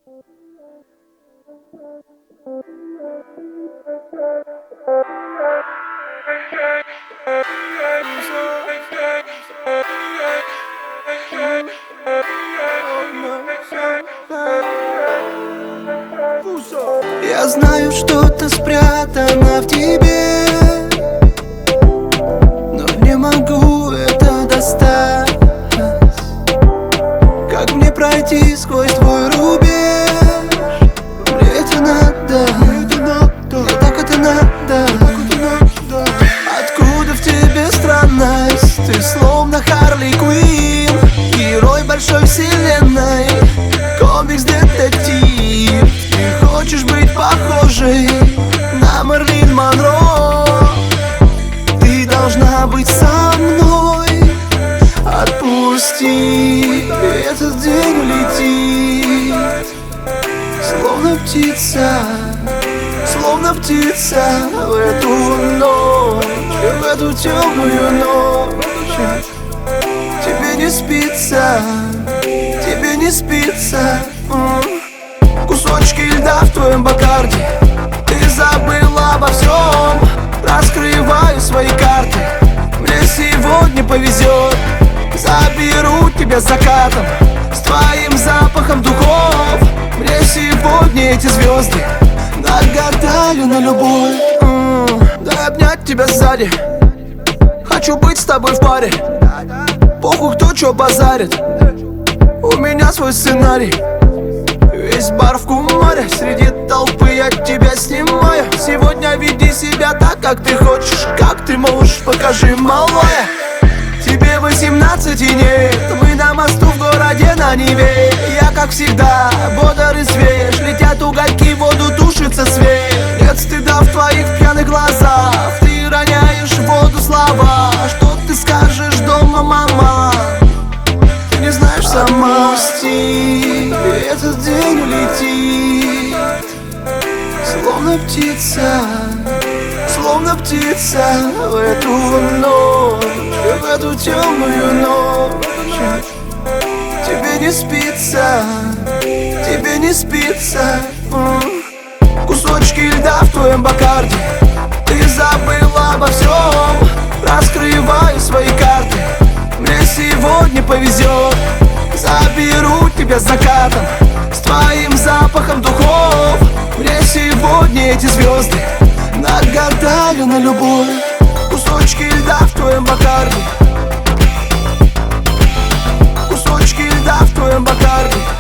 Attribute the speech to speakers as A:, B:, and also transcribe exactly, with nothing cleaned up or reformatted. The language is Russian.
A: Я знаю, что-то спрятано в тебе, но не могу это достать. Как мне пройти сквозь твой рубеж? Мне это надо, мне так это надо. Откуда в тебе странность? Ты словно Харли Квинн, герой большой вселенной, комикс-детектив. Ты хочешь быть похожей на Мэрилин Монро? Ты должна быть со мной. Отпусти, этот день улетит, словно птица, словно птица в эту ночь, в эту темную ночь. Тебе не спится, тебе не спится. Кусочки льда в твоем бакарде, ты забыла обо всем. Раскрываю свои карты, мне сегодня повезет. Заберу тебя с закатом, с твоим запахом духов. Мне сегодня эти звезды нагадали на любовь. м-м, Дай обнять тебя сзади, хочу быть с тобой в паре. Похуй, кто чё базарит, у меня свой сценарий. Весь бар в кумаре, среди толпы я тебя снимаю. Сегодня веди себя так, как ты хочешь, как ты можешь, покажи, малая. Тебе восемнадцать и нет, мы на мосту в городе на Неве. Я, как всегда, бодр и свеж, летят угольки, в воду тушится свет. Нет стыда в твоих пьяных глазах, ты роняешь в воду слова. Что ты скажешь дома, мама? Ты не знаешь сама. Отпусти, этот день улетит, словно птица, словно птица в эту ночь, в эту темную ночь. Тебе не спится, тебе не спится. м-м. Кусочки льда в твоем бакарде, ты забыла обо всем. Раскрываю свои карты, мне сегодня повезет. Заберу тебя с закатом, с твоим запахом духов. Мне сегодня эти звезды нагадали на любовь. Кусочки льда в твоем бакарде, кусочки льда в твоем бакарде.